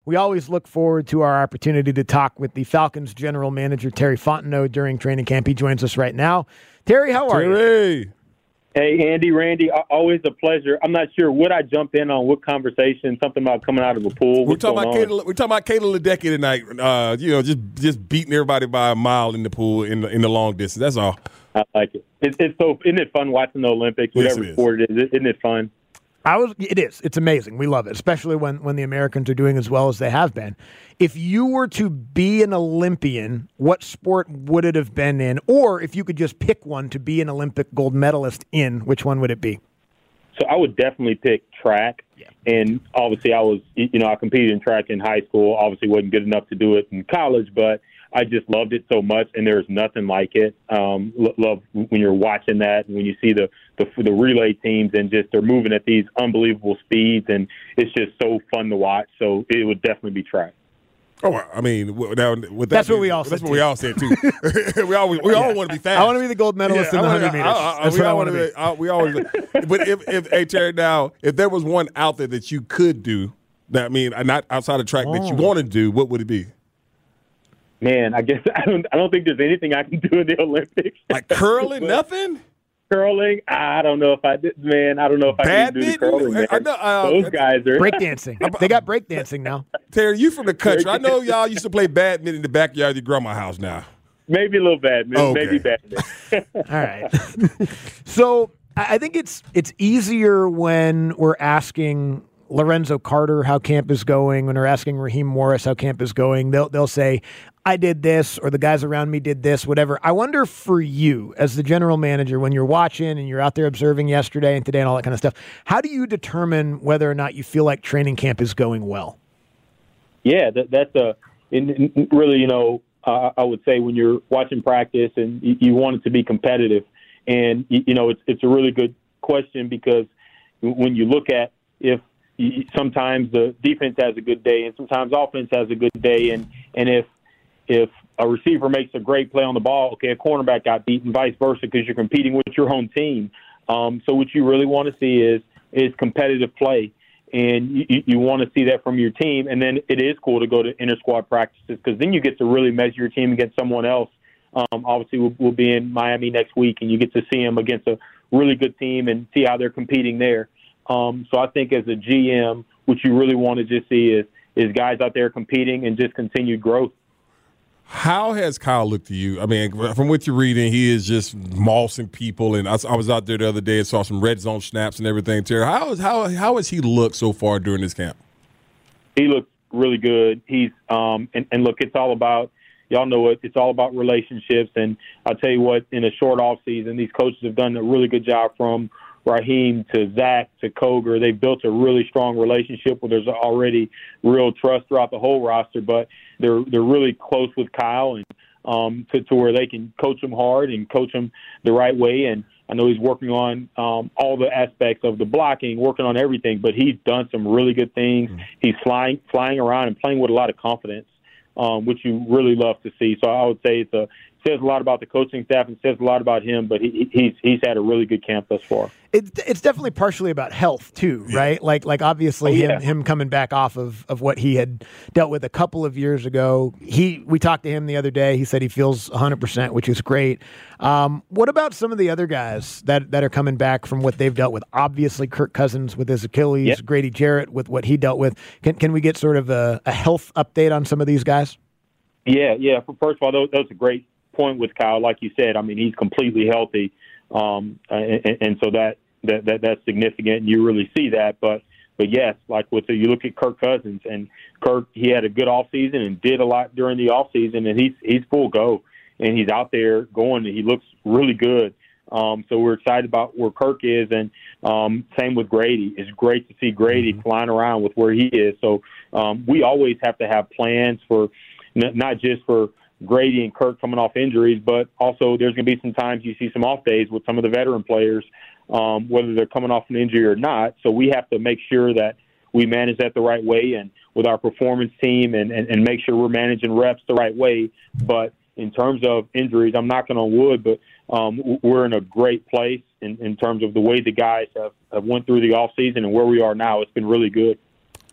We always look forward to our opportunity to talk with the Falcons general manager, Terry Fontenot, during training camp. He joins us right now. Terry, how are you? Hey, Andy, Randy, always a pleasure. I'm not sure what I jump in on, what conversation, something about coming out of a pool. We're talking about Kayla Ledecky tonight. Just beating everybody by a mile in the pool in the long distance. That's all. I like it. Isn't it fun watching the Olympics, whatever sport it is? Isn't it fun? It is. It's amazing. We love it, especially when the Americans are doing as well as they have been. If you were to be an Olympian, what sport would it have been in? Or if you could just pick one to be an Olympic gold medalist in, which one would it be? So I would definitely pick track. Yeah. And obviously I competed in track in high school. Obviously wasn't good enough to do it in college, but I just loved it so much, and there's nothing like it. Love when you're watching that, and when you see the relay teams, and just they're moving at these unbelievable speeds, and it's just so fun to watch. So it would definitely be track. Oh, I mean, that's what we all said. That's what we all said too. we all want to be fast. I want to be the gold medalist in the 100 meters. That's what I want to be. We always. But if Terry, now, if there was one out there that you could do, not outside of track that you want to do, what would it be? Man, I guess I don't think there's anything I can do in the Olympics. Like curling, nothing. Curling, I don't know if I did, man. I don't know if I can do the curling. Those guys are breakdancing. They got breakdancing now. Terry, you from the country? I know y'all used to play badminton in the backyard of your grandma's house. Now, maybe a little badminton. Okay. Maybe badminton. All right. So I think it's easier when we're asking Lorenzo Carter how camp is going. When we're asking Raheem Morris how camp is going, they'll say, I did this, or the guys around me did this, whatever. I wonder for you as the general manager, when you're watching and you're out there observing yesterday and today and all that kind of stuff, how do you determine whether or not you feel like training camp is going well? Yeah, that's really, I would say when you're watching practice and you want it to be competitive, and, it's a really good question, because when you look at if sometimes the defense has a good day and sometimes offense has a good day, and if a receiver makes a great play on the ball, okay, a cornerback got beaten, vice versa, because you're competing with your home team. So what you really want to see is competitive play, and you want to see that from your team. And then it is cool to go to inter-squad practices, because then you get to really measure your team against someone else. Obviously, we'll be in Miami next week, and you get to see them against a really good team and see how they're competing there. So I think as a GM, what you really want to just see is guys out there competing and just continued growth. How has Kyle looked to you? I mean, from what you're reading, he is just mossing people. And I was out there the other day and saw some red zone snaps and everything. Terry, how has he looked so far during this camp? He looks really good. He's and look, it's all about, y'all know it. It's all about relationships. And I'll tell you what, in a short off season, these coaches have done a really good job, from Raheem to Zach to Koger. They've built a really strong relationship where there's already real trust throughout the whole roster, but they're really close with Kyle, and to where they can coach him hard and coach him the right way. And I know he's working on all the aspects of the blocking, working on everything, but he's done some really good things. He's flying around and playing with a lot of confidence, which you really love to see. So I would say it says a lot about the coaching staff and says a lot about him, but he's had a really good camp thus far. It's definitely partially about health too, right? Like obviously him coming back off of what he had dealt with a couple of years ago. We talked to him the other day. He said he feels 100%, which is great. What about some of the other guys that are coming back from what they've dealt with? Obviously, Kirk Cousins with his Achilles, Grady Jarrett with what he dealt with. Can we get sort of a health update on some of these guys? Yeah. First of all, that was a great point with Kyle. Like you said, I mean, he's completely healthy, and so that's significant, and you really see that. But yes, like you look at Kirk Cousins, and Kirk, he had a good offseason and did a lot during the offseason, and he's full go, and he's out there going, and he looks really good. So we're excited about where Kirk is, and same with Grady. It's great to see Grady flying around with where he is. So we always have to have plans for not just for Grady and Kirk coming off injuries, but also there's going to be some times you see some off days with some of the veteran players, whether they're coming off an injury or not. So we have to make sure that we manage that the right way, and with our performance team, and make sure we're managing reps the right way. But in terms of injuries, I'm knocking on wood, but we're in a great place in terms of the way the guys have went through the offseason and where we are now. It's been really good.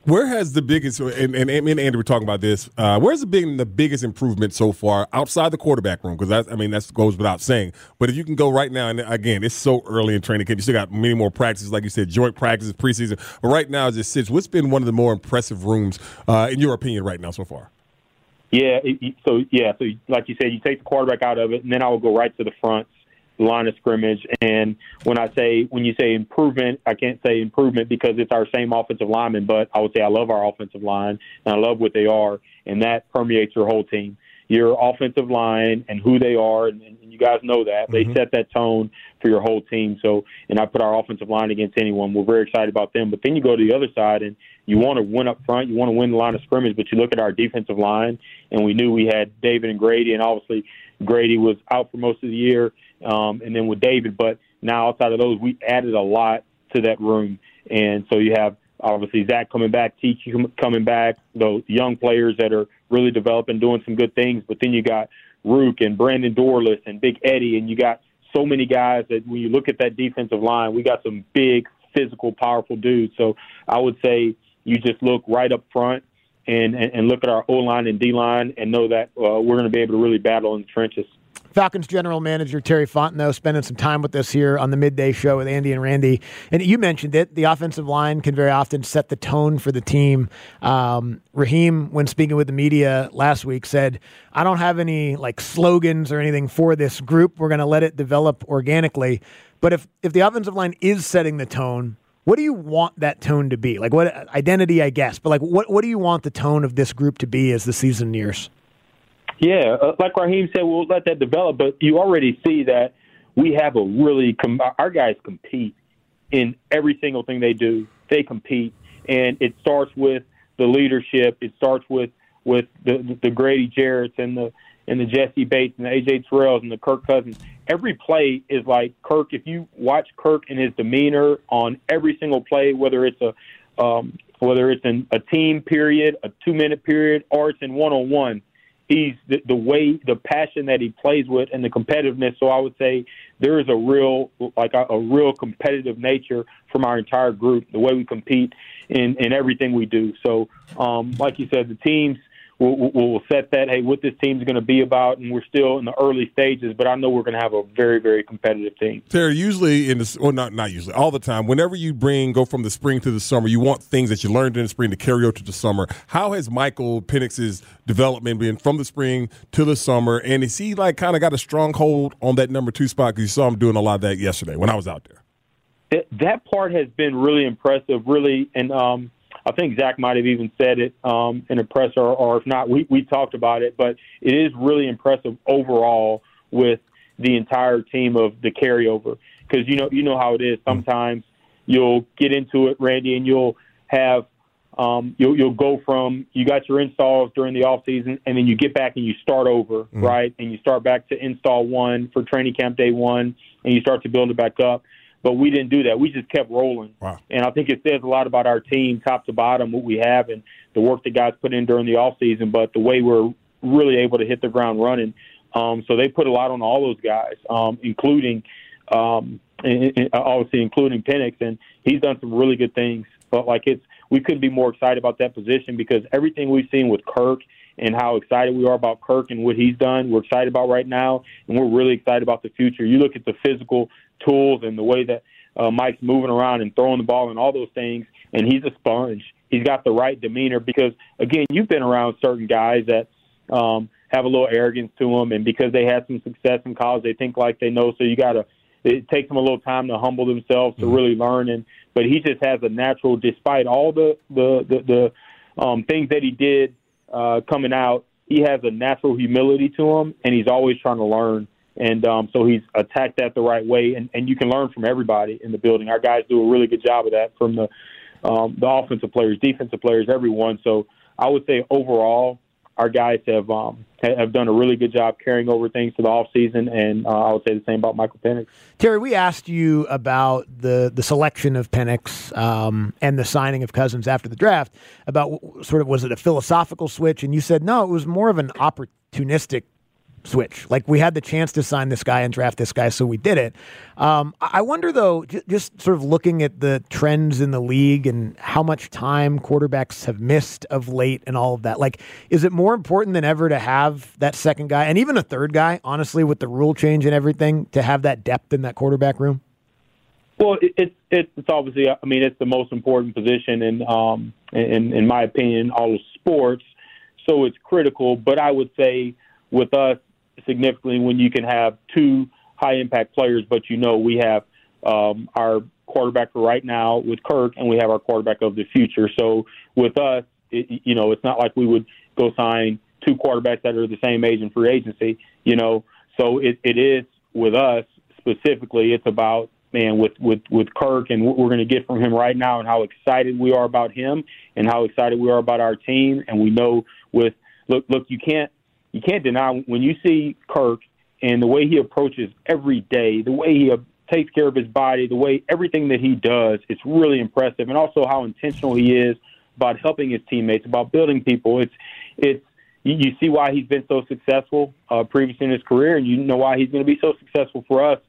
Where has the biggest, and Andy were talking about this, where's been the biggest improvement so far outside the quarterback room? Because that goes without saying. But if you can go right now, and again, it's so early in training camp, you still got many more practices, like you said, joint practices, preseason. But right now, as it sits, what's been one of the more impressive rooms, in your opinion, right now so far? Yeah, so like you said, you take the quarterback out of it, and then I will go right to the front line of scrimmage. And when you say improvement, I can't say improvement because it's our same offensive lineman, but I would say I love our offensive line and I love what they are, and that permeates your whole team. Your offensive line and who they are, and you guys know that. They set that tone for your whole team. So, and I put our offensive line against anyone. We're very excited about them. But then you go to the other side, and you want to win up front. You want to win the line of scrimmage, but you look at our defensive line, and we knew we had David and Grady, and obviously Grady was out for most of the year, and then with David. But now outside of those, we added a lot to that room. And so you have obviously Zach coming back, Tiki coming back, those young players that are really developing, doing some good things. But then you got Rook and Brandon Dorless and Big Eddie, and you got so many guys that when you look at that defensive line, we got some big, physical, powerful dudes. So I would say you just look right up front and look at our O-line and D-line and know that we're going to be able to really battle in the trenches. Falcons general manager Terry Fontenot spending some time with us here on the midday show with Andy and Randy. And you mentioned it, the offensive line can very often set the tone for the team. Raheem, when speaking with the media last week, said, I don't have any slogans or anything for this group. We're going to let it develop organically. But if the offensive line is setting the tone, what do you want that tone to be? What identity, I guess, but what do you want the tone of this group to be as the season nears? Yeah, like Raheem said, we'll let that develop, but you already see that we have our guys compete in every single thing they do. They compete, and it starts with the leadership. It starts with the Grady Jarretts and the Jesse Bates and the A.J. Terrells and the Kirk Cousins. Every play is like Kirk. If you watch Kirk and his demeanor on every single play, whether it's in a team period, a 2-minute period, or it's in one-on-one, he's the passion that he plays with and the competitiveness. So I would say there is a real competitive nature from our entire group, the way we compete in everything we do. So like you said, the teams will set that, hey, what this team's going to be about, and we're still in the early stages, but I know we're going to have a very, very competitive team. Terry, usually not usually, all the time, whenever you go from the spring to the summer, you want things that you learned in the spring to carry over to the summer. How has Michael Penix's development been from the spring to the summer, and is he kind of got a strong hold on that number 2 spot? Because you saw him doing a lot of that yesterday when I was out there. That part has been really impressive, really, and I think Zach might have even said it in a presser, or if not, we talked about it. But it is really impressive overall with the entire team of the carryover, because you know how it is. Sometimes you'll get into it, Randy, and you'll have you'll go from you got your installs during the off season, and then you get back and you start over, right? And you start back to install 1 for training camp day 1, and you start to build it back up. But we didn't do that. We just kept rolling. Wow. And I think it says a lot about our team, top to bottom, what we have, and the work the guys put in during the offseason, but the way we're really able to hit the ground running. So they put a lot on all those guys, including obviously including Penix, and he's done some really good things. But we couldn't be more excited about that position, because everything we've seen with Kirk and how excited we are about Kirk and what he's done, we're excited about right now, and we're really excited about the future. You look at the physical tools and the way that Mike's moving around and throwing the ball and all those things, and he's a sponge. He's got the right demeanor because, again, you've been around certain guys that have a little arrogance to them, and because they had some success in college, they think like they know, so it takes them a little time to humble themselves to really learn. But he just has a natural, despite all the things that he did coming out, he has a natural humility to him, and he's always trying to learn. And so he's attacked that the right way, and you can learn from everybody in the building. Our guys do a really good job of that, from the offensive players, defensive players, everyone. So I would say overall, our guys have done a really good job carrying over things to the offseason, and I would say the same about Michael Penix. Terry, we asked you about the selection of Penix and the signing of Cousins after the draft, about was it a philosophical switch? And you said, no, it was more of an opportunistic switch. Like, we had the chance to sign this guy and draft this guy, so we did it. I wonder, though, just sort of looking at the trends in the league and how much time quarterbacks have missed of late and all of that. Like, is it more important than ever to have that second guy and even a third guy, honestly, with the rule change and everything, to have that depth in that quarterback room? Well, it's obviously, I mean, it's the most important position in my opinion, all of sports. So it's critical. But I would say with us, significantly, when you can have two high-impact players, but we have our quarterback for right now with Kirk, and we have our quarterback of the future. So with us, it's not like we would go sign two quarterbacks that are the same age in free agency, So it is with us specifically, it's about, man, with Kirk and what we're going to get from him right now and how excited we are about him and how excited we are about our team. And we know look, you can't deny when you see Kirk and the way he approaches every day, the way he takes care of his body, the way everything that he does, it's really impressive. And also how intentional he is about helping his teammates, about building people. You see why he's been so successful previously in his career, and you know why he's going to be so successful for us.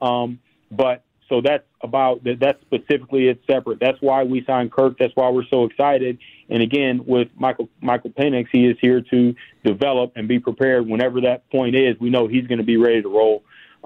But so that's specifically, it's separate. That's why we signed Kirk. That's why we're so excited. And again, with Michael Penix, he is here to develop and be prepared whenever that point is. We know he's going to be ready to roll.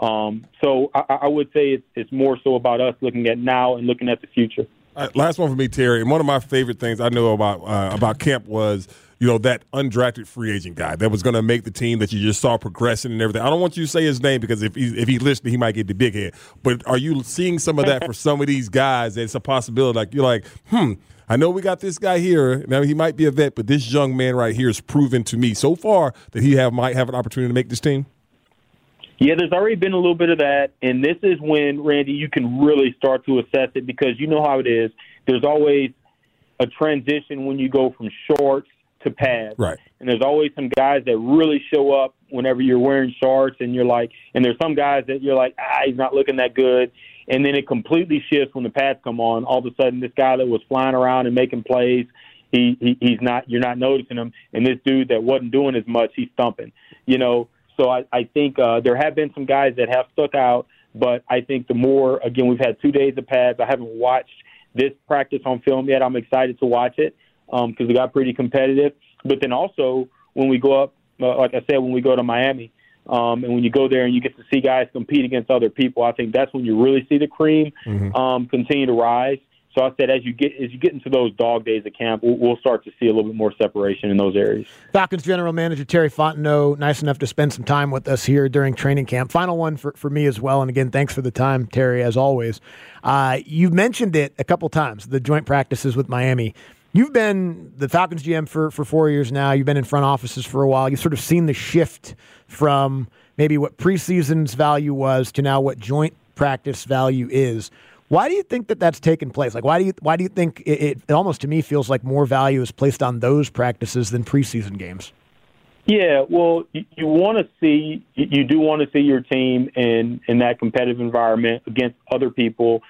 So I would say it's more so about us looking at now and looking at the future. Last one for me, Terry. And one of my favorite things I know about camp was, that undrafted free agent guy that was going to make the team that you just saw progressing and everything. I don't want you to say his name because if he listened, he might get the big head. But are you seeing some of that for some of these guys? That it's a possibility. Like, you're like, I know we got this guy here. Now, he might be a vet, but this young man right here has proven to me so far that he might have an opportunity to make this team. Yeah, there's already been a little bit of that, and this is when, Randy, you can really start to assess it because you know how it is. There's always a transition when you go from shorts to pads. Right. And there's always some guys that really show up whenever you're wearing shorts, and you're like, and there's some guys that you're like, he's not looking that good. And then it completely shifts when the pads come on. All of a sudden, this guy that was flying around and making plays, he's not, you're not noticing him. And this dude that wasn't doing as much, he's thumping, So I think there have been some guys that have stuck out, but I think the more, again, we've had 2 days of pads. I haven't watched this practice on film yet. I'm excited to watch it because it got pretty competitive. But then also when we go up, like I said, when we go to Miami, and when you go there and you get to see guys compete against other people, I think that's when you really see the cream continue to rise. So I said, as you get into those dog days of camp, we'll start to see a little bit more separation in those areas. Falcons General Manager Terry Fontenot, nice enough to spend some time with us here during training camp. Final one for me as well, and again, thanks for the time, Terry, as always. You mentioned it a couple times, the joint practices with Miami. You've been the Falcons GM for 4 years now. You've been in front offices for a while. You've sort of seen the shift from maybe what preseason's value was to now what joint practice value is. Why do you think that that's taken place? Like, why do you think it almost to me feels like more value is placed on those practices than preseason games? Yeah, well, you do want to see your team in that competitive environment against other people.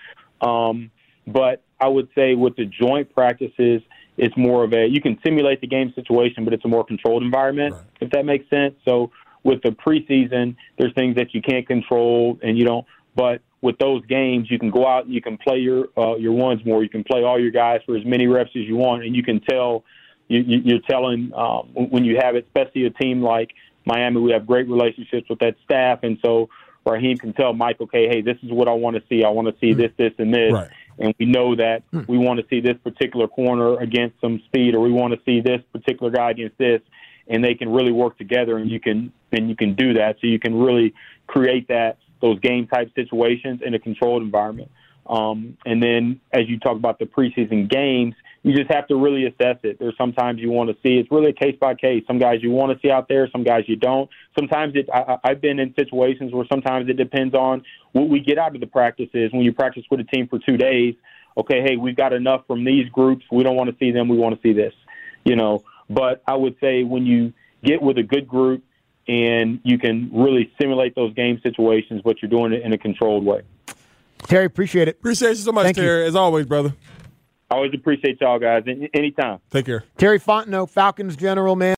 But I would say with the joint practices, it's more of you can simulate the game situation, but it's a more controlled environment, right, if that makes sense. So with the preseason, there's things that you can't control and you don't, but with those games, you can go out and you can play your ones more. You can play all your guys for as many reps as you want, and you can tell you're telling when you have it, especially a team like Miami, we have great relationships with that staff, and so Raheem can tell Mike, okay, hey, this is what I want to see. I want to see this, and this, right, and we know that we want to see this particular corner against some speed, or we want to see this particular guy against this, and they can really work together, and you can do that, so you can really create those game-type situations in a controlled environment. And then as you talk about the preseason games, you just have to really assess it. There's sometimes you want to see, it's really a case-by-case. Some guys you want to see out there, some guys you don't. Sometimes I've been in situations where sometimes it depends on what we get out of the practices. When you practice with a team for 2 days, okay, hey, we've got enough from these groups. We don't want to see them. We want to see this, But I would say when you get with a good group, and you can really simulate those game situations, but you're doing it in a controlled way. Terry, appreciate it. Appreciate you so much, Thank Terry, you. as always, brother. I always appreciate y'all guys. Anytime. Take care. Terry Fontenot, Falcons General Manager.